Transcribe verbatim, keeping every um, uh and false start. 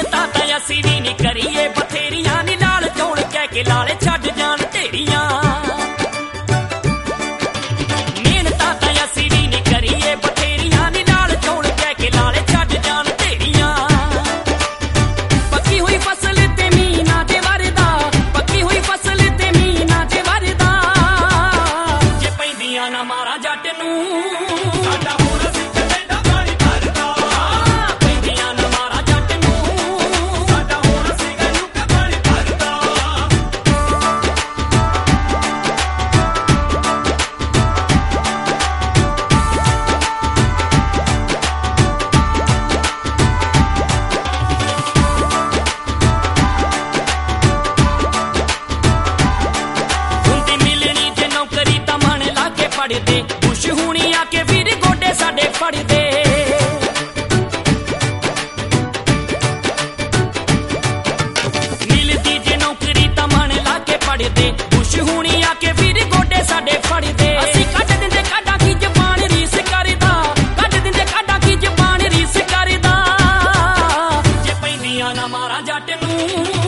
ਮਿਹਨਤਾਂ ਤਾਂ ਅਸੀਂ ਵੀ ਨਹੀਂ ਕਰੀਏ ਬਥੇਰੀਆਂ ਨੀ ਲਾਲ ਚੌਲ ਕਹਿ ਕੇ ਲਾਲੇ ਛੱਡ ਜਾਣ ਢੇਰੀਆਂ ਮਿਹਨਤਾਂ ਤਾਂ ਅਸੀਂ ਵੀ ਨਹੀਂ ਕਰੀਏ ਬਥੇਰੀਆਂ ਨੀ ਲਾਲ ਚੌਲ ਕਹਿ ਕੇ ਲਾਲੇ ਛੱਡ ਜਾਣ ਢੇਰੀਆਂ ਪੱਕੀ ਹੋਈ ਫਸਲ ਤੇ ਮੀਂਹ ਨਾ ਜੇ ਵਰਦਾ ਪੱਕੀ ਹੋਈ ਫਸਲ ਤੇ ਮੀਂਹ ਨਾ ਜੇ ਵਰਦਾ ਜੇ ਪੈਂਦੀਆਂ ਨਾ ਮਾਰਾਂ ਜੱਟ ਨੂੰ ਸਾਡਾ ਪੜਦੇ ਖੁਸ਼ ਹੋਣੀ ਆ ਕੇ ਵੀਰ ਗੋਡੇ ਸਾਡੇ ਫੜਦੇ ਮਿਲਦੀ ਜੇ ਨੌਕਰੀ ਤਾਂ ਮਨ ਲਾ ਕੇ ਪੜਦੇ ਖੁਸ਼ ਹੋਣੀ ਆ ਕੇ ਵੀਰ ਗੋਡੇ ਸਾਡੇ ਫੜਦੇ ਅਸੀਂ ਕੱਢ ਦਿੰਦੇ ਕਾਢਾਂ ਕੀ ਜ਼ਬਾਨ ਰੀਸ ਕਰਦਾ ਕੱਢ ਦਿੰਦੇ ਕਾਢਾਂ ਕੀ ਜ਼ਬਾਨ ਰੀਸ ਕਰਦਾ ਜੇ ਪੈਂਦੀਆਂ ਨਾ ਮਾਰਾਂ ਜੱਟ ਨੂੰ